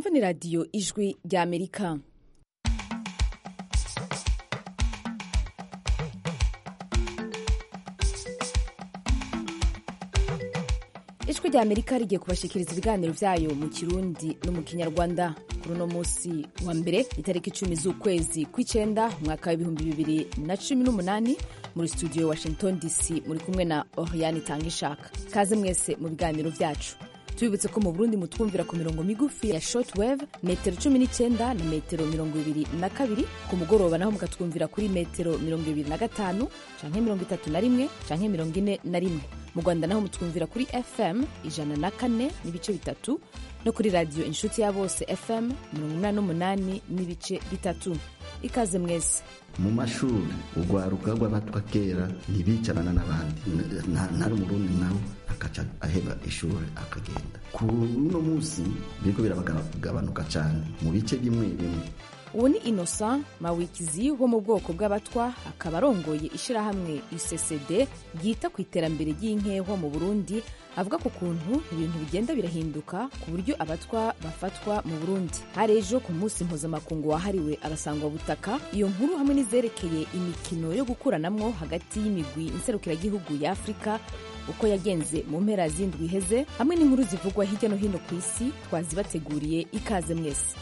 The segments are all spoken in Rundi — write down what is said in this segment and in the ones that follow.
mwumva ni radiyo ijwi rya Amerika. Ijwi rya Amerika rigiye kubashikiriza ibiganiro vyayo mu Kirundi no mu Kinyarwanda kuri uno musi wa mbere itariki 10 z'ukwezi kw'icenda umwaka wa 2018 muri studio Washington DC muri kumwe na Oriane Tangishaka. Kaze mwese mu biganiro vyacu. Tubibutse ko mu Burundi mutwumvira ku mirongo migufi ya shortwave metero 19 na metero 22 ku mugoroba, naho mukatwumvira kuri metero 25 canke 31 canke 41. Mu Rwanda naho mutwumvira kuri FM 104 n'ibice bitatu no kuri radio Inshuti ya Bose FM 88 n'ibice bitatu. Ikaze mwese. Mu mashuri urwaruka rw'abatwa kera ntibicarana n'abandi, ntari umurundi nawe akaca aheba ishuri akagenda. Ku uno munsi biriko birabagabanuka cane mu bice bimwe bimwe. Uwo ni Innocent Mawikizi wo mu bwoko bw'abatwa, akaba arongoye ishirahamwe UCCD ryita ku iterambere ry'inkeho mu Burundi. Avuga ku kuntu ibintu bigenda birahinduka ku buryo abatwa bafatwa mu Burundi. Hari ejo ku munsi mpuzamakungu wahariwe abasangwa butaka, iyo nkuru hamwe n'izerekeye imikino yo gukuranamwo hagati y'imigwi inserukiragihugu ya Afrika uko yagenze mu mpera z'indwi iheze, hamwe n'inkuru zivugwa hirya no hino ku isi twazibateguriye. Ikaze mwese.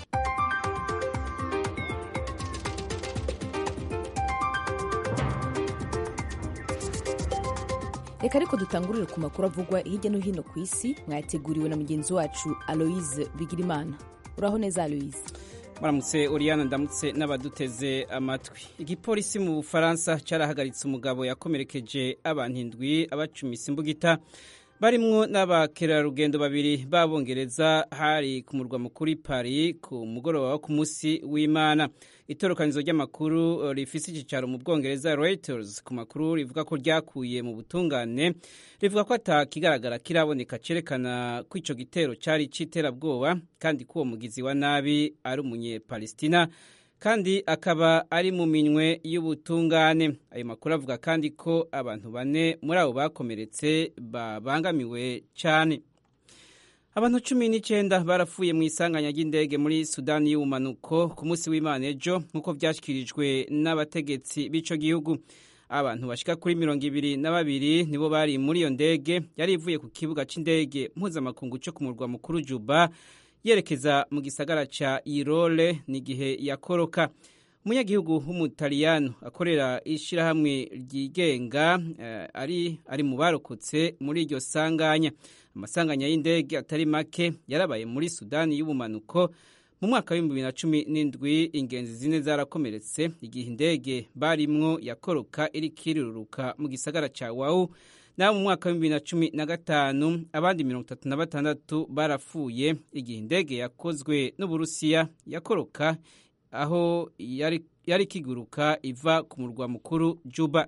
Reka ariko dutangurire ku makuru avugwa hirya no hino ku isi, mwateguriwe na mugenzi wacu Aloise Bigirimana. Uraho neza Aloise? Muramutse Oriana, ndamutse n'abaduteze amatwi. Igipolisi mu Bufaransa carahagaritse umugabo yakomerekeje abantu 7 abacumisa imbugita barimwo n'abakerarugendo babiri b'Abongereza hari ku murwa mukuru Paris ku mugoroba wo ku munsi w'Imana. Itorokanizo ry'amakuru rifise igicaro mu Bwongereza Reuters ku makuru rivuga ko ryakuye mu butungane, rivuga ko atakigaragara kiraboneka cerekana ko ico gitero cari citerabwoba kandi ko uwo mugizi wa nabi ari umunye-Palestina kandi akaba ari mu minwe y'ubutungane. Ayo makuru avuga kandi ko abantu 4 muri abo bakomeretse babangamiwe cyane. Abantu 19 barapfuye mu isanganya ry'indege muri Sudani y'ubumanuko ku munsi w'Imana ejo, nk'uko vyashikirijwe n'abategetsi b'ico gihugu. Abantu bashika kuri 22 nibo bari muri iyo ndege yari ivuye ku kibuga c'indege mpuzamakungu cyo ku murwa mukuru Juba yerekeza mu gisagara ca Irole n'igihe yakoroka. Umunyagihugu w'umutaliyano akorera ishirahamwe ryigenga ari mu barokotse muri iryo sanganya. Amasanganya y'indege atari make yarabaye muri Sudani y'ubumanuko mu mwaka wa 2017. Ingenzi 4 zarakomeretse igihe indege barimwo yakoroka irikiriruruka mu gisagara ca Wau. Na mu mwaka wa 2015 abandi 36 barapfuye igihe indege yakozwe n'Uburusiya yakoroka aho yari kiguruka iva ku murwa mukuru Juba.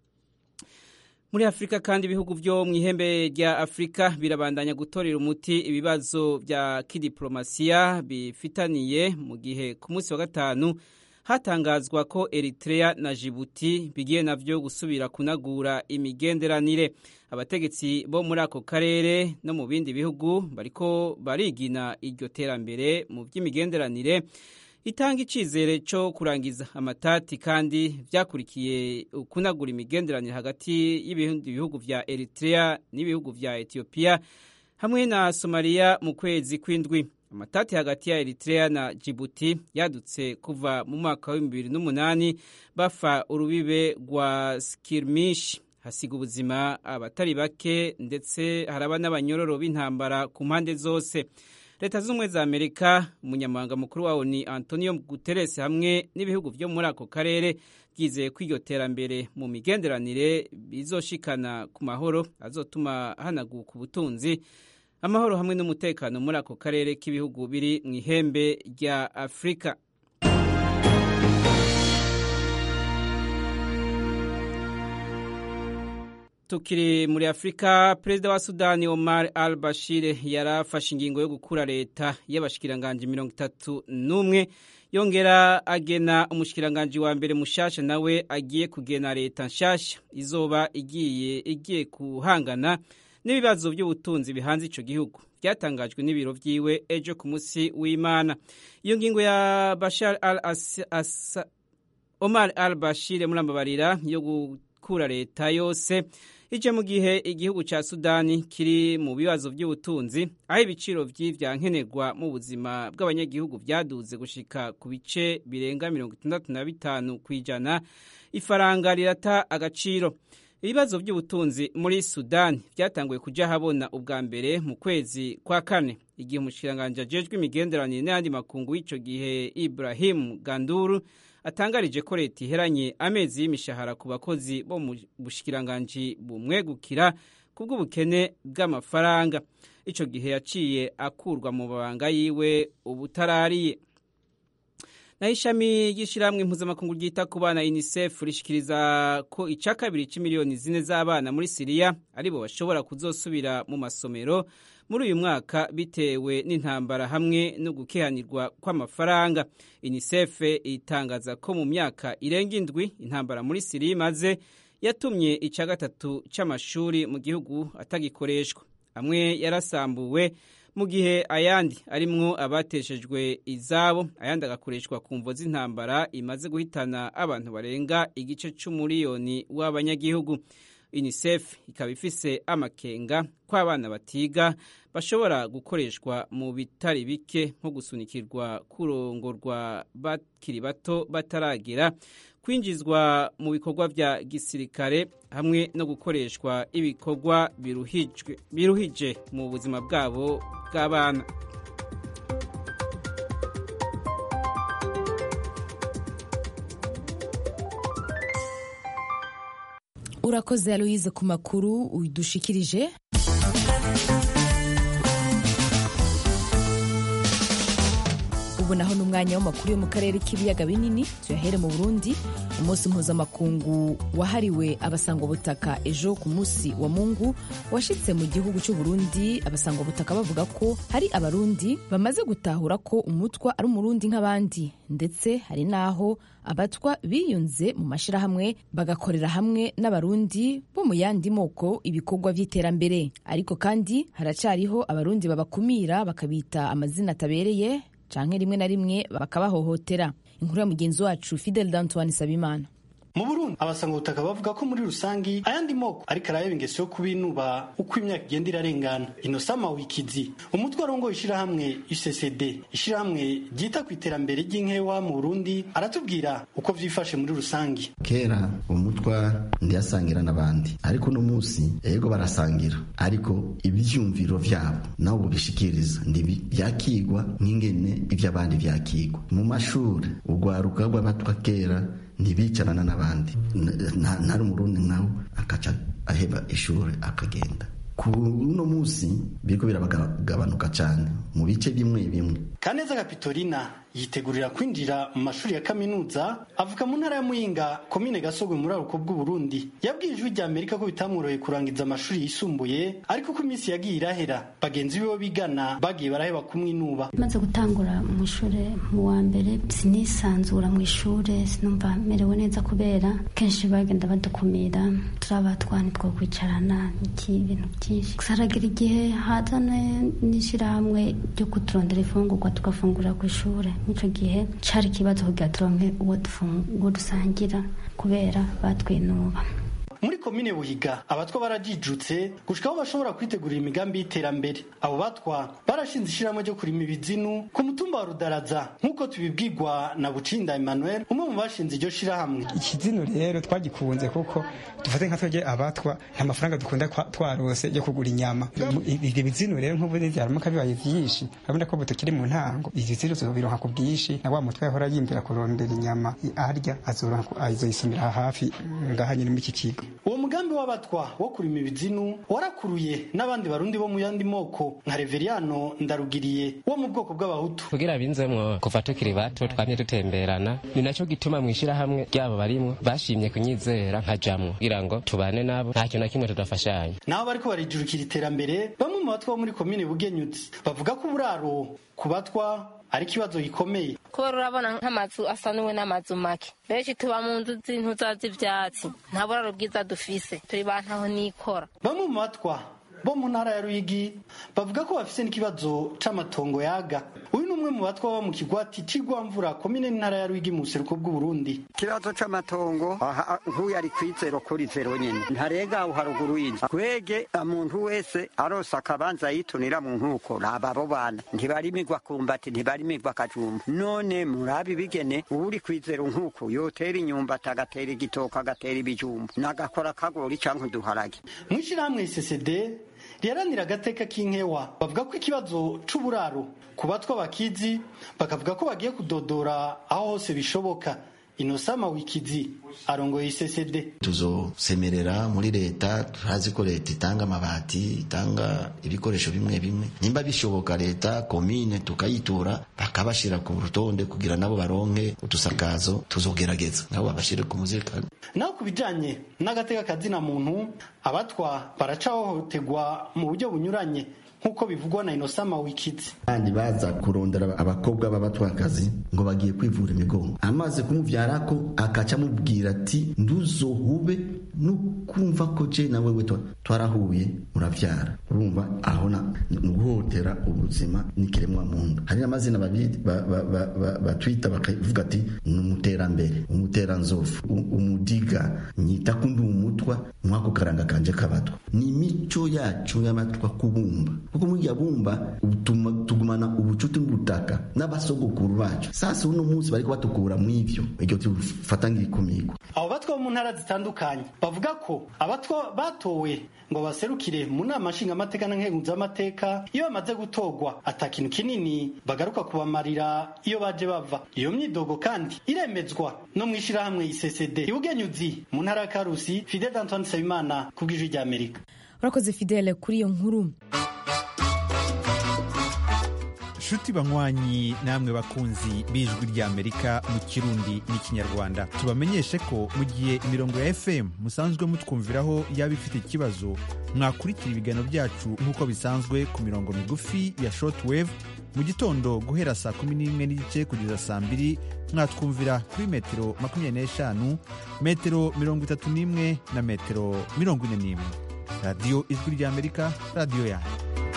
Muri Afrika kandi ibihugu vyo mw'ihembe rya Afrika birabandanya gutorera umuti ibibazo vya kidiplomasiya bifitaniye, mu gihe ku munsi wa gatanu hatangazwa ko Eritrea na Djibouti bigiye navyo gusubira kunagura imigenderanire. Abategetsi bo muri ako karere no mu bindi bihugu bariko barigina iryo terambere mu vy'imigenderanire itanga icizere cyo kurangiza amatati, kandi vyakurikiye kunagura imigenderanire hagati y'ibindi bihugu vya Eritrea n'ibihugu vya Ethiopia hamwe na Somalia mu kwezi kw'indwi. Amatati hagati ya Eritrea na Djibouti yadutse kuva mu mwaka wa 2008 bafa urubibe rwa skirmish, hasiga ubuzima abatari bake ndetse haraba n'abanyororo b'intambara ku mpande zose. Leta z'Ubumwe za Amerika, umunyamabanga mukuru wawo ni Antonio Guterres hamwe n'ibihugu vyo muri ako karere byizeye ko iryo terambere mu migenderanire bizoshikana ku mahoro azotuma hanaguka ubutunzi, amahoro hamwe n'umutekano muri ako karere k'ibihugu biri mw'ihembe rya Afrika. Tukiri muri Afrika, Perezida wa Sudani Omar al-Bashir yarafashe ingingo yo gukura leta y'abashikiranganje 31, yongera agena umushikiranganje wa mbere mushasha nawe agiye kugena leta nshasha izoba igiye kuhangana n'ibibazo by'ubutunzi bihanze ico gihugu byatangajwe n'ibiro vyiwe ejo ku musi w'Imana. Iyo ngingo ya Omar al-Bashir murambabarira yo gukura leta yose ije mu gihe igihugu ca Sudani kiri mu bibazo by'ubutunzi aho ibiciro vy'ivyankenerwa mu buzima bw'abanyagihugu vyaduze gushika ku bice birenga 65 kw'ijana, ifaranga rirata agaciro. Ibibazo by'ubutunzi muri Sudani byatanguye kuja habona ubwa mbere mu kwezi kwa kane igihe umushikiranganje ajejwe imigenderanire n'andi makungu w'ico gihe Ibrahim Ganduru atangarije ko leta iheranye amezi y'imishahara ku bakozi bo mu bushikiranganje bumwegukira kubw'ubukene bw'amafaranga. Ico gihe yaciye akurwa mu babanga yiwe ubutarariye. Na ishami ry'ishiramwe impuzamakungu ryita ku bana UNICEF rishikiriza ko ica kabiri c'imiliyoni 4 z'abana muri Syria aribo bashobora kuzosubira mu masomero muri uyu mwaka bitewe n'intambara hamwe no gukehanirwa kw'amafaranga. UNICEF itangaza ko mu myaka irenga 7 intambara muri Syria imaze yatumye ica gatatu c'amashuri mu gihugu atagikoreshwa, amwe yarasambuwe mu gihe ayandi arimwo abateshejwe izabo, ayandi agakoreshwa ku mvo z'intambara imaze guhitana abantu barenga igice c'umuriyoni w'abanyagihugu. UNICEF ikaba ifise amakenga ko abana batiga bashobora gukoreshwa mu bitari bike nko gusunikirwa kurongorwa bakiri bato bataragera, kwinjizwa mu bikorwa vya gisirikare hamwe no gukoreshwa ibikorwa biruhije mu buzima bwabo bw'abana. Urakoze Aloise ku makuru udushikirije. Ubu naho n'umwanya w'amakuru yo mu karere k'ibiyaga binini, tuyahere mu Burundi. Umunsi mpuzamakungu wahariwe abasangwabutaka ejo ku munsi wa Mungu washitse mu gihugu cy'u Burundi. Abasangwabutaka bavuga ko hari abarundi bamaze gutahura ko umutwa ari umurundi nk'abandi, ndetse hari naho abatwa biyunze mu mashirahamwe bagakorera hamwe n'abarundi bo mu yandi moko ibikorwa vy'iterambere. Ariko kandi haracariho abarundi babakumira bakabita amazina atabereye canke rimwe na rimwe bakabahohotera. Inkuru ya mugenzi wacu Fidel D'Antoine Sabimana. Mu Burundi abasangwabutaka bavuga ko muri rusangi ayandi moko ariko arayeba ingeso yo kubinuba uko imyaka igenda irarengana. Inosama Wikizi umutwe arongo ishirahamwe UCCD ishirahamwe ryita ku iterambere ry'inkewa mu Burundi aratubwira uko vyifashe muri rusangi. Kera umutwa ndiyasangira n'abandi, ariko no musi yego barasangira, ariko ibyumviro vyabo nawo bishikiriza ndibi byakigwa nk'ingene ivy'abandi vyakigwa. Mu mashuri ugwaruka rw'abatwa kera ntibicarana n'abandi, ntari umurundi nawe akaca aheba ishuri akagenda. Ku uno musi biriko biragabanuka cyane mu bice bimwe bimwe. Kaneza Kapitolina yitegurira kwinjira mu mashuri ya kaminuza, avuka mu ntara ya Muyinga komine Gasogwe muri aruko bw'u Burundi. Yabwiye ijwi rya Amerika ko bitamworoheye kurangiza amashuri yisumbuye, ariko ko iminsi yagiye irahera bagenzi biwe bigana bagiye baraheba kumwinuba. Maze gutangura mu ishuri mu wa mbere sinisanzura mu ishuri, sinumva merewe neza kubera kenshi bagenda badukumira, turabatwana two kwicarana n'ibintu byinshi. Saragira igihe hazana n'ishirahamwe ryo kuturondera ifungurwa tugafungura ku ishuri. Nico gihe cari kibazo kugira turonke uwo dusangira kubera batwinuba. Muri komine Buhiga abatwa barajijutse gushika aho bashobora kwitegurira imigambi y'iterambere. Abo batwa barashinze ishirahamwe ryo kurima ibizinu ku mutumba wa Rudaraza nk'uko tubibwirwa na Bucinda Emmanuel, umwe mu bashinze iryo shirahamwe. Ikizinu rero twagikunze kuko dufate nka twege abatwa nta mafaranga dukunda twarose yo kugura inyama. Ibyo bizinu rero nk'ubu byaramuka bibaye byinshi, urabona ko butukiri mu ntango iziziro zobironka ku bwinshi, na wa mutwe yahora yimbira kurondera inyama arya azoronka azoyisumira hafi ngahanye n'iki kigo. Uwo mugambi w'abatwa wo kurima ibizinu warakuruye n'abandi barundi bo mu yandi moko nka Reveriano Ndarugiriye wo mu bwoko bw'abahutu. Kugira binzemwo kuva tukiri bato twamye dutemberana, ni naco gituma mwishira hamwe ryabo barimwo bashimye kunyizera nkajamwo kugira ngo tubane nabo nta kintu na kimwe tudafashanya. Nabo bariko barijurukira iterambere, bamwe mu batwa bo muri komine Bugenyuzi bavuga ko uburaro ku batwa ari kibazo gikomeye. Kubera urabona nk'amazu asanuwe n'amazu make, benshi tuba mu nzu z'intuza z'ivyatsi, nta buraro bwiza dufise, turi bantaho nikora. Bamwe mu batwa bo mu ntara ya Ruyigi bavuga ko bafise n'ikibazo c'amatongo yaga. Uyu numwe mu batwa bo mu kigwati c'Igwamvura komine n'intara ya Ruyigi mu buseruko bw'u Burundi. Kibazo c'amatongo nkuyu ari kwizero kuri zero nyene ntarega aho haruguru y'inzu kwege umuntu wese arosa akabanza yitunira mu nkuko abo bana ntibarimirwa kumbati ntibarimirwa kajumba none murabi bigene uri kwizero nkuko yotera inyumba tagatera igitoka agatera ibijumba nagakora kagori canke duharage mwishirahamwe CCD riharanira agateka k'inkewa bavuga ko ikibazo c'uburaro ku batwa bakizi bakavuga ko bagiye kudodora aho hose bishoboka. Inosama Wikizi arongoye CCD. Tuzosemerera muri leta turazi ko leta itanga amabati itanga ibikoresho bimwe bimwe nimba bishoboka leta komine tukayitura bakabashira ku rutonde kugira nabo baronke utusakazo tuzogerageza nabo babashire ku muzirikano. Naho kubijanye n'agateka kazina muntu abatwa baracahohotegwa mu buryo bunyuranye nkuko bivugwa na Inosama Wikizi. Kandi baza kurondera abakobwa b'abatwakazi ngo bagiye kwivura imigongo amaze kumuvyarako akaca mubwira ati nduzohube nukumva ko je na wewe twarahuye muravyara. Urumva aho nuguhotera ubuzima n'ikiremwa muntu. Hari n'amazina babiri batwita bakavuga ati n'umuterambere umuteranzofu umudiga nyita kundi umutwa mwako karanga kanje kabatwa ni mico yacu y'amatwa kubumba kuko muri yabumba tugumana ubucuti n'ubutaka n'abasogokuru bacu. Sasa uno munsi bari kubatukura mu ivyo iryo tufata ngikumigo. Abo batwa mu ntara zitandukanye bavuga ko abatwa batowe ngo baserukire mu nama nshingamateka na nkenguzamateka iyo bamaze gutogwa atakintu kinini bagaruka kubamarira iyo baje bava. Iyo myidogo kandi iremezwa no mwishirahamwe CCD Ibugenyuzi mu ntara ya Karusi. Fidel Antoine Sabimana kubw'ijwi rya Amerika. Urakoze Fidel kuri iyo nkuru. Shuti banywanyi namwe bakunzi b'ijwi rya Amerika mu Kirundi n'ikinyarwanda tubamenyeshe ko mu gihe imirongo ya FM musanzwe mutwumviraho yaba ifite ikibazo mwakurikira ibiganiro byacu nk'uko bisanzwe ku mirongo migufi ya shortwave mu gitondo guhera saa 11:30 kugeza saa 2 mwatwumvira kuri metero 25 metero 31 na metero 41. Radio Ijwi rya Amerika, radio yanyu.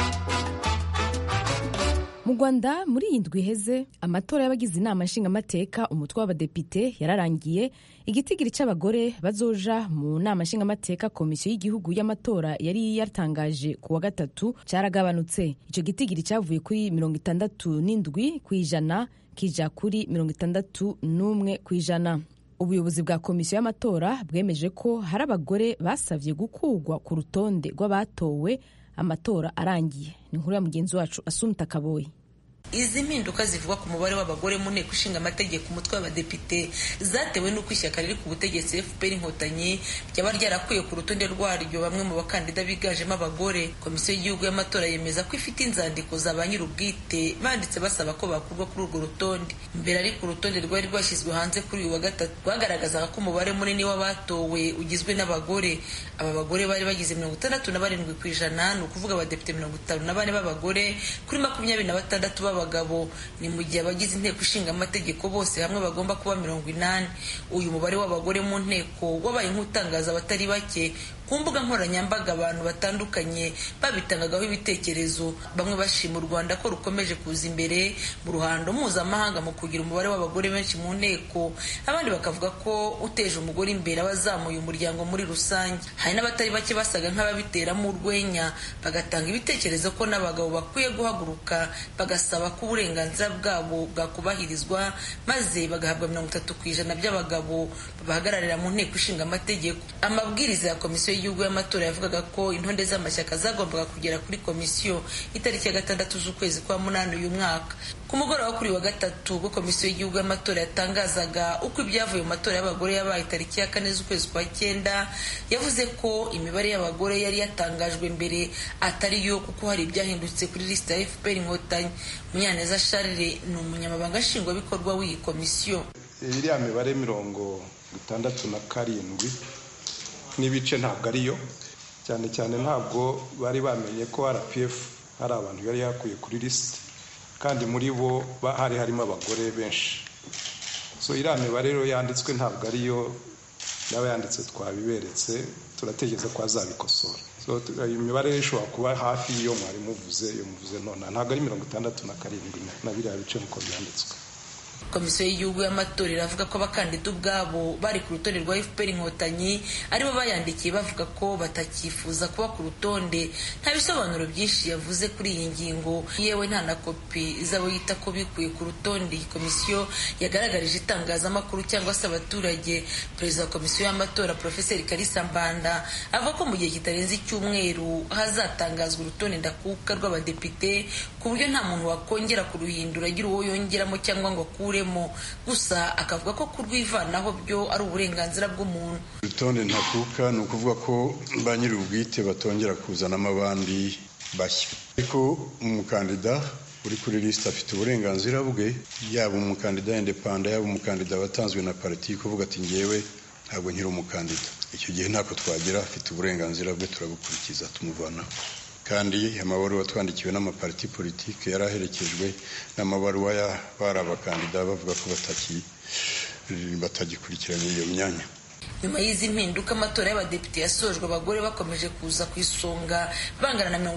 Mu Rwanda muri iyi ndwi iheze amatora y'abagize inama nshingamateka umutwe w'abadepite yararangiye. Igitigiri c'abagore bazoja mu nama nshingamateka komisiyo y'igihugu y'amatora yari yatangaje ku wa gatatu caragabanutse. Ico gitigiri cavuye kuri 67% kija kuri 61%. Ubuyobozi bwa komisiyo y'amatora bwemeje ko hari abagore basavye gukurwa ku rutonde rw'abatowe amatora arangiye. Ni nkuru ya mugenzi wacu Asumta Kaboyi. Izi mpinduka zivuga ku mubare w'abagore mu nteko ishinga amategeko umutwe w'abadepite zatewe n'uko ishyaka riri ku butegetsi FPR Inkotanyi ryaba ryarakuye ku rutonde rwaryo bamwe mu bakandida biganjemo abagore. Komisiyo y'igihugu y'amatora yemeza ko ifite inzandiko za ba nyir'ubwite banditse basaba ko bakurwa kuri urwo rutonde. Mbere ari ku rutonde rwari rwashyizwe hanze kuri uyu wa gatatu rwagaragazaga ko umubare munini w'abatowe ugizwe n'abagore. Aba bagore bari bagize 67%, ni ukuvuga abadepite 54 b'abagore kuri 26 abagabo. Ni mu gihe abagize inteko ishinga amategeko bose hamwe bagomba kuba 80. Uyu mubare w'abagore mu nteko wabaye nk'utangaza abatari bake. Ku mbuga nkoranyambaga abantu batandukanye babitangagaho ibitekerezo, bamwe bashima u Rwanda ko rukomeje kuza imbere mu ruhando mpuzamahanga mu kugira umubare w'abagore benshi mu nteko. Abandi bakavuga ko uteje umugore imbere abazamuye umuryango muri rusange. Hari n'abatari bake basaga nk'ababiteramo urwenya bagatanga ibitekerezo ko n'abagabo bakwiye guhaguruka bagasaba ko uburenganzira bwabo bwakubahirizwa maze bagahabwa 30% by'abagabo babahagararira mu nteko ishinga amategeko. Amabwiriza ya komisiyo y'igihugu y'amatora yavugaga ko intonde z'amashyaka zagombaga kugera kuri komisiyo itariki ya 6 z'ukwezi kwa 8 uyu mwaka. Ku mugoroba kuri wa gatatu ubwo komisiyo y'igihugu y'amatora yatangazaga uko ibyavuye mu matora y'abagore yabaye itariki ya 4 z'ukwezi kwa 9, yavuze ko imibare y'abagore yari yatangajwe mbere atari yo kuko hari ibyahindutse kuri lista ya FPR Inkotanyi. Munyaneza Charles ni umunyamabanga nshingwabikorwa w'iyi komisiyo. Iriya mibare 67 n'ibice ntabwo ariyo, cyane cyane ntabwo bari bamenye ko RPF hari abantu yari yakuye kuri list kandi muri bo harimo abagore benshi. So iriya mibare rero yanditswe ntabwo ariyo n'abayanditse twabiberetse turatekereza ko azabikosora. Iyi mibare ishobora kuba hafi y'iyo mwari muvuze none ntabwo ari 67 na biriya bice nk'uko byanditswe. Komisiyo y'igihugu y'amatora iravuga ko abakandida ubwabo bari ku rutonde rwa FPR Inkotanyi aribo bayandikiye bavuga ko batakifuza kuba ku rutonde. Nta bisobanuro byinshi yavuze kuri iyi ngingo, yewe nta na kopi zabo yita ko bikuye ku rutonde. Komisiyo yagaragarije itangazamakuru cyangwa se abaturage. Perezida wa komisiyo y'amatora Profeseri Kalisa Mbanda avuga ko mu gihe kitarenze icyumweru hazatangazwa urutonde ndakuka rw'abadepite ku buryo nta muntu wakongera kuruhindura agira uwo yongeramo cyangwa ngo gusa akavuga ko kurwivanaho byo ari uburenganzira bw'umuntu. Urutonde ntakuka ni ukuvuga ko ba nyiri ubwite batongera kuzanamo abandi bashya, ariko umukandida uri kuri lisite afite uburenganzira bwe, yaba umukandida independent yaba umukandida watanzwe na parti kuvuga ati ngewe ntabwo nkiri umukandida. Icyo gihe ntako twagira, afite uburenganzira bwe, turabukurikiza tumuvanaho. Kandi amabaruwa twandikiwe n'amaparti politike yaraherekejwe n'amabaruwa y'abari abakandida bavuga ko batagikurikiranye iyo myanya. Nyuma y'izi mpinduka amatora y'abadepite yasojwe abagore bakomeje kuza ku isonga bangana na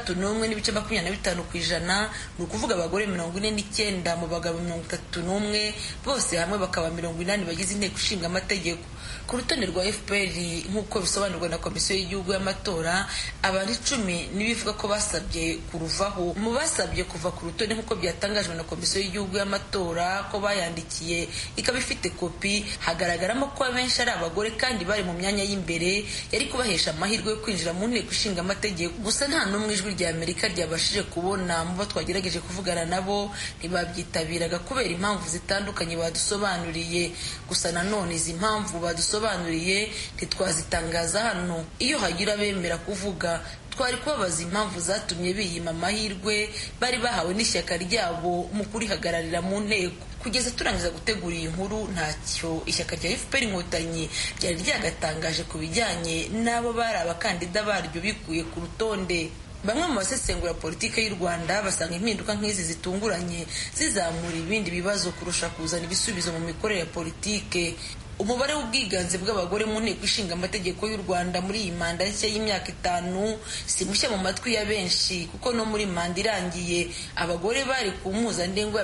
61.25%, ni ukuvuga abagore 49 mu bagabo 31, bose hamwe bakaba 80 bagize inteko ishinga amategeko. Ku rutonde rwa FPR nk'uko bisobanurwa na komisiyo y'igihugu y'amatora, abantu 10 nibivuga ko basabye kuruvaho. Mu basabye kuva ku rutonde nk'uko byatangajwe na komisiyo y'igihugu y'amatora ko bayandikiye ikaba ifite kopi, hagaragaramo ko abenshi ari abagore kandi bari mu myanya y'imbere yari kubahesha amahirwe yo kwinjira mu nteko ishinga amategeko. Gusa nta n'umwe ijwi rya Amerika ryabashije kubona mu bo twagerageje kuvugana nabo ntibabyitabiraga kubera impamvu zitandukanye badusobanuriye. Gusa nanone izi mpamvu badusobanuriye ntitwazitangaza hano. Iyo hagira bemera kuvuga twari kubabaza impamvu zatumye biyima amahirwe bari bahawe n'ishyaka ryabo mu kurihagararira mu nteko. Kugeza turangiza gutegura iyi nkuru ntacyo ishyaka rya FPR Inkotanyi ryari ryagatangaje ku bijyanye n'abo bari abakandida baryo bikuye ku rutonde. Bamwe mu basesengura politike y'u Rwanda basanga impinduka nk'izi zitunguranye zizamura ibindi bibazo kurusha kuzana ibisubizo mu mikorere ya politike. Umubare w'ubwiganze bw'abagore mu nteko ishinga amategeko y'u Rwanda muri iyi manda nshya y'imyaka 5 si mushya mu matwi ya benshi, kuko no muri manda irangiye abagore bari ku mpuzandengo ya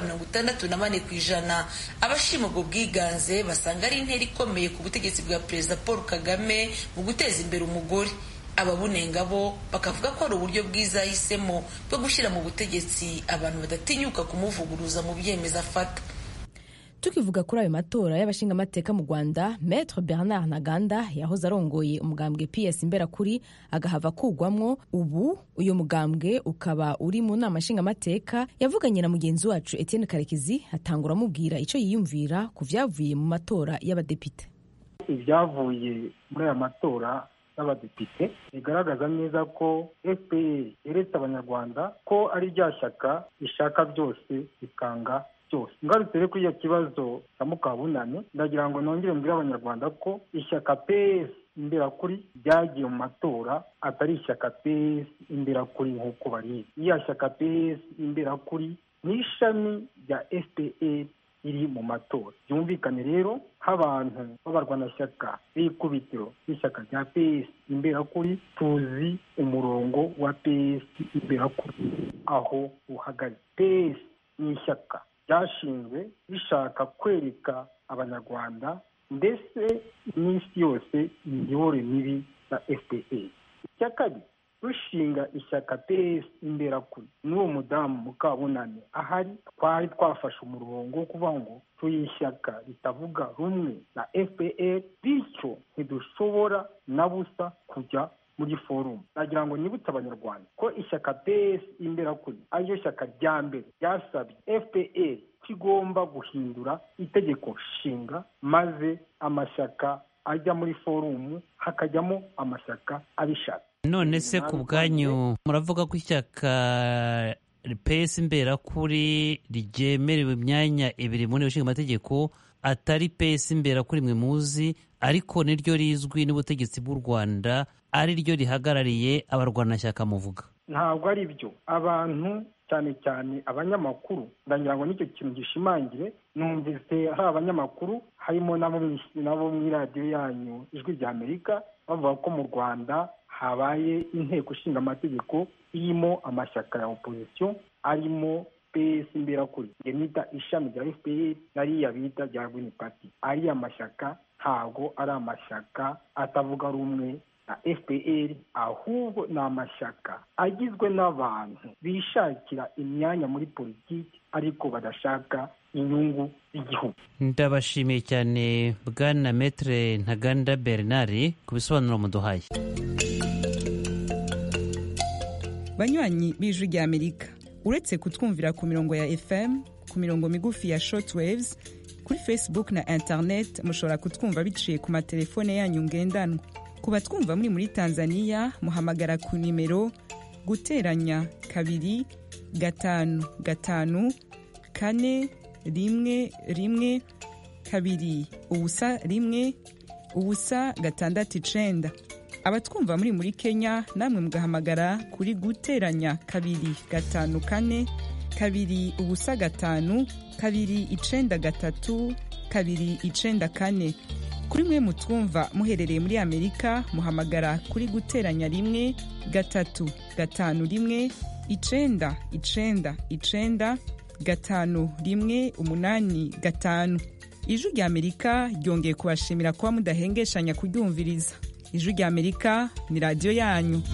64%. Abashima ubwo bwiganze basanga ari intera ikomeye ku butegetsi bwa Perezida Paul Kagame mu guteza imbere umugore. Ababunenga bo bakavuga ko ari uburyo bwiza yahisemo bwo gushyira mu butegetsi abantu badatinyuka kumuvuguruza mu byemezo afata. Tukivuga kuri ayo matora y'abashinga amateka mu Rwanda, Maître Bernard Ntaganda yahoze arongoye umugambwe PS Imberakuri agahava kugwamwo, ubu uyo mugambwe ukaba uri mu nama nshinga amateka. Yavuganye na mugenzi wacu Etienne Karekezi atangura amubwira ico yiyumvira ku vyavuye mu matora y'abadepite. Ibyavuye muri aya matora y'abadepite bigaragaza neza ko FPR yeretse abanyarwanda ko ari rya shyaka ishaka byose ikanga byose. Ngarutse rero kuri iyo kibazo cya Mukabunani, ndagira ngo nongere mbwire abanyarwanda ko ishyaka PS Imberakuri ryagiye mu matora atari ishyaka PS Imberakuri nk'uko barizi. Iya shyaka PS Imberakuri ni ishami rya FPR iri mu matora. Byumvikane rero nk'abantu b'abarwanashyaka b'ikubitiro n'ishyaka rya PS Imberakuri tuzi umurongo wa PS Imberakuri aho uhagaze. PS ni ishyaka ryashinzwe rishaka kwereka abanyarwanda ndetse n'isi yose imiyoborere mibi ya FPR. Icya kabiri, rushinga ishyaka PS Imberakuri n'uwo mudamu Mukabunani ahari, twari twafashe umurongo wo kuvuga ngo tuyishyaka ritavuga rumwe na FPR, bityo ntidushobora na busa kujya muri forum. Nagira ngo nibutse abanyarwanda ko ishyaka PS Imberakuri ariryo shyaka rya mbere ryasabye FPR kigomba guhindura itegeko nshinga maze amashyaka ajya muri forum hakajyamo amashyaka abishaka. None se ku bwanyu muravuga ko ishyaka PS Imberakuri ryemerewe imyanya 2 mu nteko ishinga amategeko atari PS Imberakuri mwe muzi, ariko niryo rizwi n'ubutegetsi bw'u Rwanda ari ryo rihagarariye abarwanashyaka muvuga? Ntabwo ari byo. Abantu cyane cyane abanyamakuru, ndagira ngo nicyo kintu gishimangire. Numvise hari abanyamakuru harimo nabo mu radiyo yanyu Ijwi rya Amerika bavuga ko mu Rwanda habaye inteko ishinga amategeko irimo amashyaka ya opposition, arimo PS Imberakuri, nita ishami rya FPR nariya bita rya Green Party. Ariya mashyaka ntabwo ari amashyaka atavuga rumwe na FPR, ahubwo ni amashyaka agizwe n'abantu bishakira imyanya muri politiki ariko badashaka inyungu z'igihugu. Ndabashimiye cyane Bwana Maître Ntaganda Bernard ku bisobanuro muduhaye. Banywanyi b'Ijwi rya Amerika, uretse kutwumvira ku mirongo ya FM, ku mirongo migufi ya shortwaves, kuri Facebook na internet mushobora kutwumva biciye ku matelefone yanyu ngendanwa. Ku batwumva muri Tanzania muhamagara ku nimero guteranya 2 5 5 4 1 1 2 ubusa 1 ubusa 6 abatwumva muri Kenya namwe mugahamagara kuri guteranya 2 5 4 2 ubusa 5 2 9 3 2 9 4. Kuri mwe mutwumva muherereye muri Amerika muhamagara kuri guteranya 1 3 5 1 9 9 9 5 1 8 5. Ijwi rya Amerika ryongeye kubashimira kuba mudahengeshanya kuryumviriza. Ijwi rya Amerika ni radio yanyu.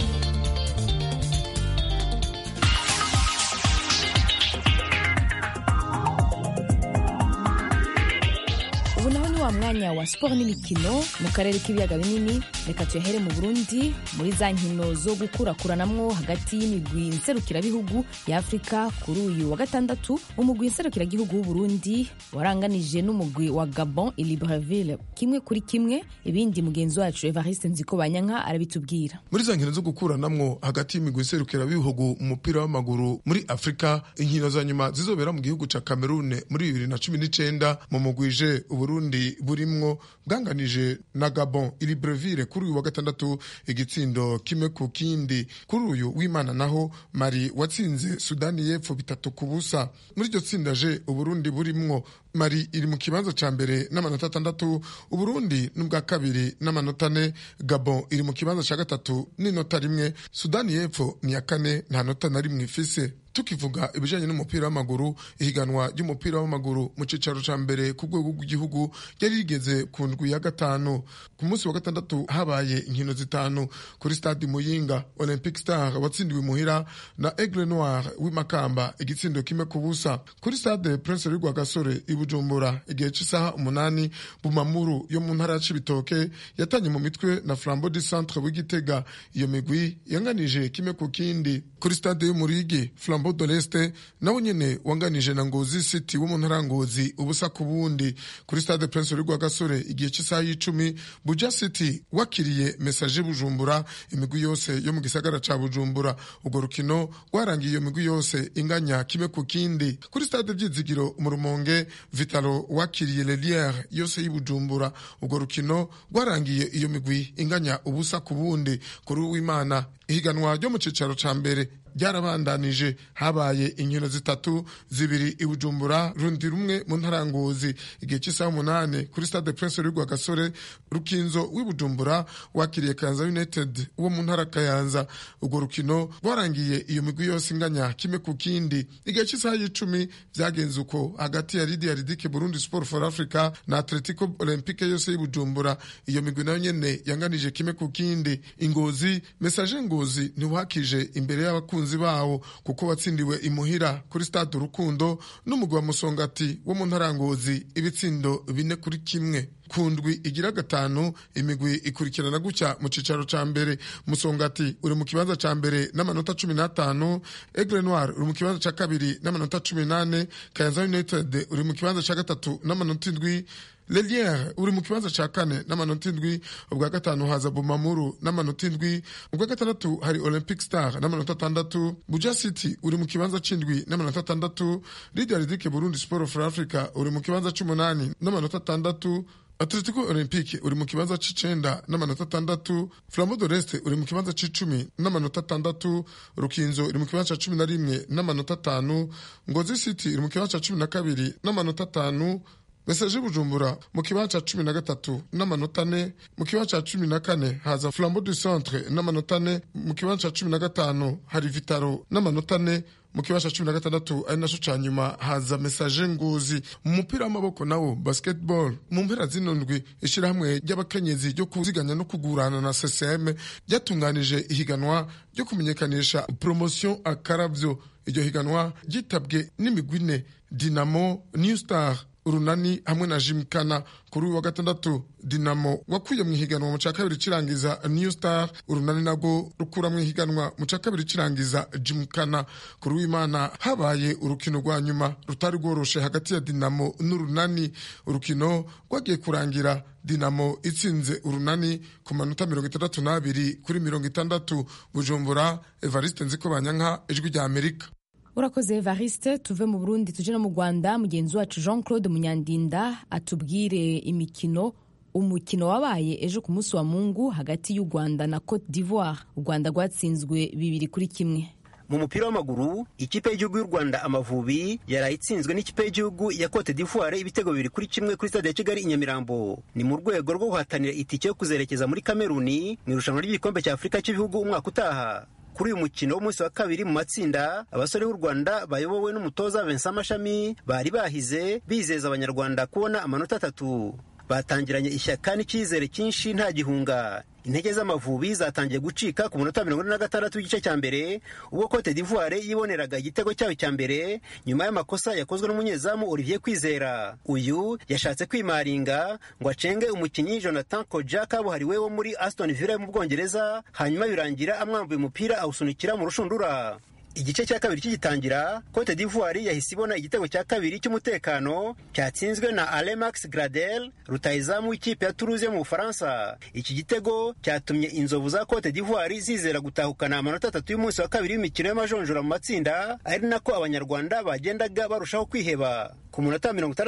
Ubu naho ni wa mwanya wa sport n'imikino mu karere k'ibiyaga binini. Reka tuyahere mu Burundi muri za nkino zo gukurakuranamwo hagati y'imigwi nserukirabihugu ya Afrika. Kuri uyu wa gatandatu umugwi nserukiragihugu w'u Burundi waranganije n'umugwi wa Gabon i Libreville 1-1. Ibindi mugenzi wacu Evariste Nzikobanyanka arabitubwira. Muri za nkino zo gukuranamwo hagati y'imigwi nserukirabihugu mu mupira w'amaguru muri Afrika, inkino za nyuma zizobera mu gihugu ca Cameroon muri 2019 mu mugwije Burundi burimwo bwanganije na Gabon i Libreville kuri uyu wa gatandatu igitsindo 1-0. Kuri uyu w'Imana naho Mali watsinze Sudani y'Epfo 3-0. Muri iryo tsinda je Uburundi burimwo Mali iri mu kibanza ca mbere n'amanota 6, Uburundi n'ubwa kabiri n'amanota 4, Gabon iri mu kibanza ca gatatu n'inota 1, Sudani y'Epfo ni ya 4 nta nota na rimwe ifise. Tukivuga ibijanye n'umupira w'amaguru, ihiganwa ry'umupira w'amaguru mu cicaro ca mbere ku rwego rw'igihugu ryari rigeze ku ndwi ya 5. Ku munsi wa gatandatu habaye inkino zitanu kuri stade Muyinga. Olympic Star watsindiwe muhira na Aigle Noir w'imakamba igitsindo 1-0. Kuri stade Prince Rugwa Gasore i Bujumbura igihe c'isaha 8 Bumamuru yo mu ntara ya Cibitoke yatanye mu mitwe na Flambeau du Centre w'Igitega. Iyo migwi yanganije 1-0. Kuri stade yo Murigi Flambeau de l'Est nawo nyene wanganije na Ngozi City wo mu ntara Ngozi ubusa ku bundi. Kuri stade Prince Rugwa Gasore igihe c'isaha 10 Buja City wakiriye Message Bujumbura. Imigwi yose yo mu gisagara ca Bujumbura, urwo rukino rwarangiye iyo migwi yose inganya 1-0. Kuri stade Vyizigiro mu Rumonge Vitalo wakiriye Lelière yose y'Ibujumbura, urwo rukino rwarangiye iyo migwi inganya ubusa ku bundi. Kuri w'Imana ihiganwa ryo mu cicaro ca mbere ryarabandanije, habaye inkino zitatu, zibiri i Bujumbura, rundi rumwe mu ntara Ngozi. Igihe cy'isaha 8 kuri stade Prince Rugwa Gasore Rukinzo w'Ibujumbura wakiriye Kayanza United wo mu ntara Kayanza. Urwo rukino rwarangiye iyo migwi yose inganya 1-0. Igihe cy'isaha 10 vyagenze uko hagati ya Lydia Ridike Burundi Sport for Africa na Atletico Olympique yose y'Ibujumbura. Iyo migwi nayo nyene yanganije 1-0. Ingozi Message Ngozi ntiwakije imbere y'abakunzi bawo kuko watsindiwe imuhira kuri stade Urukundo n'umugwi wa Musongati wo mu ntara Ngozi ibitsindo 4-1. Kundwi igira 5 imigwi ikurikirana gutya mu cicaro ca mbere. Musongati uri mu kibanza ca mbere n'amanota 15, Aigle Noir uri mu kibanza ca kabiri n'amanota 18, Kayanza United uri mu kibanza ca gatatu n'amanota 7, Lelière uri mu kibanza ca 4 n'amanota 7, ubwa gatanu haza Bumamuru n'amanota 7, ubwa gatandatu hari Olympic Star n'amanota 6, Buja City uri mu kibanza c'indwi n'amanota 6, Lydia Ridike Burundi Sport for Africa uri mu kibanza c'8 n'amanota 6, Atletico Olympique uri mu kibanza c'icenda n'amanota 6, Flambeau de l'Est uri mu kibanza c'icumi n'amanota 6, Rukinzo iri mu kibanza ca 11 n'amanota 5, Ngozi City iri mu kibanza ca 12 n'amanota 5, Messager Bujumbura mu kibanza ca 13 n'amanota 4, mu kibanza ca 14 haza Flambeau du Centre n'amanota 4, mu kibanza ca 15 hari Vitaro n'amanota 4, mu kibanza ca 16 ari naco ca nyuma haza Messager Ngozi. Mu mupira w'amaboko nawo basketball mu mpera z'indwi ishirahamwe ry'abakenyezi ryo kuziganya no kugurana na CCM ryatunganije ihiganwa ryo kumenyekanisha promotion akaravyo. Iryo higanwa ryitabwe n'imigwine Dinamo, New Star, Urunani hamwe na Jimkana. Kuri uyu wa gatandatu Dinamo wakuye mu higanwa mu ca kabiri cirangiza New Star, Urunani nabwo rukura mu higanwa mu ca kabiri cirangiza Jimkana. Kuri w'Imana habaye urukino rwa nyuma rutari rworoshe hagati ya Dinamo n'Urunani. Urukino rwagiye kurangira Dinamo itsinze Urunani ku manota 62 kuri 60. Bujumbura, Evariste Nzikobanyanka, Ijwi rya Amerika. Urakoze Evariste. Tuve mu Burundi tuje no mu Rwanda. Mugenzi wacu Jean Claude Munyandinda atubwire umukino wabaye ejo ku munsi wa Mungu hagati y'u Rwanda na Cote d'Ivoire. U Rwanda rwatsinzwe 2-1. Mu mupira w'amaguru ikipe y'igihugu y'u Rwanda Amavubi yarayitsinzwe n'ikipe y'igihugu ya Cote d'Ivoire ibitego 2-1 kuri stade ya Kigali i Nyamirambo. Ni mu rwego rwo guhatanira itike yo kuzerekeza muri Kameruni mu irushanwa ry'igikombe cya Afurika cy'ibihugu umwaka utaha. Kuri uyu mukino w'umunsi wa kabiri mu matsinda, abasore b'u Rwanda bayobowe n'umutoza Vincent Mashami bari bahize bizeza abanyarwanda kubona amanota 3. Batangiranye ishyaka n'icyizere cyinshi nta gihunga. Intege z'Amavubi zatangiye gucika ku munota 46 w'igice cya mbere ubwo Cote d'Ivoire yiboneraga igitego cyayo cya mbere nyuma y'amakosa yakozwe n'umunyezamu Olivier Kwizera. Uyu yashatse kwimaringa ngo acenge umukinyi Jonathan Koja kabuhariwe wo muri Aston Villa mu Bwongereza, hanyuma birangira amwambuye umupira awusunikira mu rushundura. Igice cya kabiri kigitangira, Cote d'Ivoire yahise ibona igitego cya kabiri cy'umutekano cyatsinzwe na Alemax Gradel, rutayizamu w'ikipe ya Toulouse mu Bufaransa. Iki gitego cyatumye inzovu za Cote d'Ivoire zizera gutahukana amanota 3 y'umunsi wa kabiri w'imikino y'amajonjora mu matsinda, ari nako abanyarwanda bagendaga barushaho kwiheba. Ku munota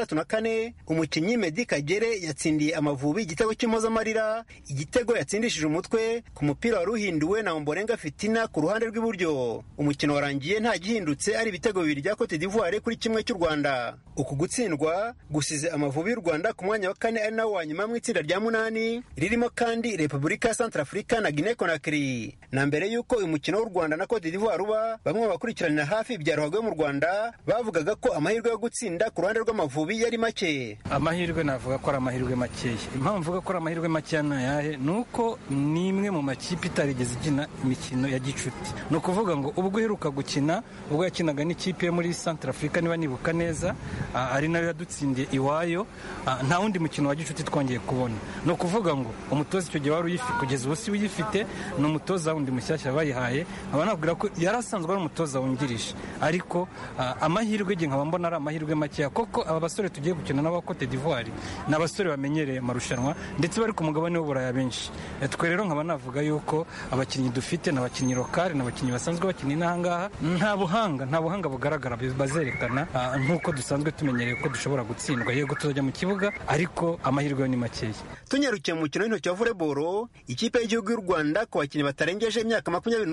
64 umukinyi Medi Kagere yatsindiye Amavubi igitego cy'impozamarira, igitego yatsindishije umutwe ku mupira wari uhinduwe na Ombolenga Fitina ku ruhande rw'iburyo. Umukino warangiye nta gihindutse, ari ibitego 2 bya Cote d'Ivoire kuri 1 cy'u Rwanda. Uku gutsindwa gusize Amavubi y'u Rwanda ku mwanya wa 4 ari nawo wa nyuma mu itsinda rya 8 ririmo kandi Repubulika ya Centrafrica na Guinea Conakry. Na mbere yuko uyu mukino w'u Rwanda na Cote d'Ivoire uba, bamwe bakurikiranira hafi ibya ruhago mu Rwanda bavugaga ko amahirwe yo gutsinda ku ruhande rw'Amavubi yari make. Amahirwe navuga ko ari amahirwe makeya. Impamvu mvuga ko ari amahirwe makeya nayahe nuko nimwe mu makipe itarigeze ikina imikino ya gicuti. No kuvuga ngo ubwo heruka gukina ubwo yakinaga n'ikipe muri Centrafrica niba nibuka neza, ari nayo yadutsindiye iwayo, nta wundi mukino wa gicuti twongeye kubona. No kuvuga ngo umutoza icyo gihe wari uyifite kugeza ubu si uyifite, no umutoza wundi mushyashya bayihaye, abanabwira ko yarasanzwe ari umutoza wungirije. Ariko amahirwe nge nkaba mbona ari amahirwe makeya, koko aba basore tugiye gukina n'aba Cote d'Ivoire ni abasore bamenyereye amarushanwa ndetse bari ku mugabane w'Uburaya benshi. Twe rero nkaba navuga yuko abakinnyi dufite n'abakinnyi lokale n'abakinnyi basanzwe bakina inahangaha, nta buhanga bugaragara bazerekana nk'uko dusanzwe tumenyereye ko dushobora gutsindwa. Yego tuzajya mu kibuga ariko amahirwe ni makeya. Tunyarukiye mu mukino w'intoki wa volleyball, ikipe y'igihugu y'u Rwanda ku bakinnyi batarengeje imyaka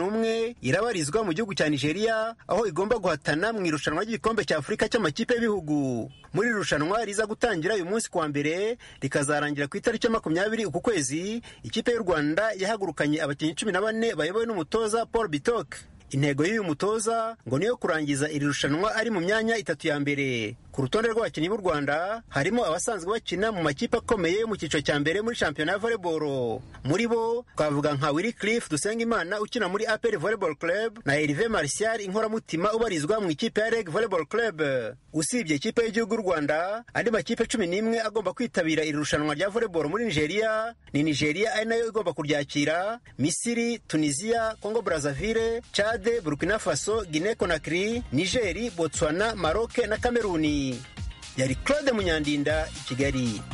21 irabarizwa mu gihugu cya Nigeria, aho igomba guhatana mu irushanwa ry'igikombe cya Afurika cy'amakipe y'ibihugu. Muri irushanwa riza gutangira uyu munsi kuwa mbere rikazarangira ku itariki 20 uku kwezi, ikipe y'u Rwanda yahagurukanye abakinnyi 14 bayobowe n'umutoza Paul Bitok. Intego y'uyu mutoza ngo niyo kurangiza iri rushanwa ari mu myanya 3 ya mbere. Ku rutonde rw'abakinnyi b'u Rwanda harimo abasanzwe bakina mu makipe akomeye mu cyiciro cya mbere muri shampiyona ya volleyball. Muri bo twavuga nka Willy Cliff Dusengimana ukina muri APR Volleyball Club na Hervé Martial Inkoramutima ubarizwa mu ikipe ya REG Volleyball Club. Usibye ikipe y'igihugu y'u Rwanda, andi makipe 11 agomba kwitabira iri rushanwa rya volleyball muri Nigeria. Ni Nigeria ari nayo igomba kuryakira, Misiri, Tunisia, Congo Brazzaville, Chad, Burkina Faso, Guinea Conakry, Niger, Botswana, Maroc na Cameroon. Yari Claude Munyandinda, Kigali.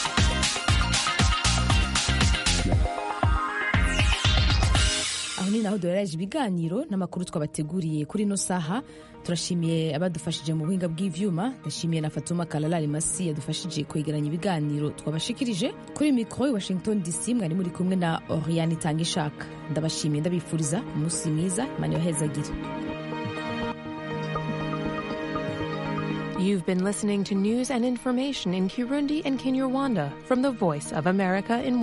Aho ni naho naho duhereje ibiganiro n'amakuru twabateguriye kuri ino saha. Turashimiye abadufashije mu buhinga bw'ivyuma. Ndashimiye na Fatuma Kalalari Masi yadufashije kwegeranya ibiganiro twabashikirije. Kuri mikro i Washington DC mwari muri kumwe na Oriane Tangishaka. Ndabashimiye, ndabifuriza umunsi mwiza, Imana ibahezagire. You've been listening to news and information in Kirundi and Kinyarwanda from the Voice of America in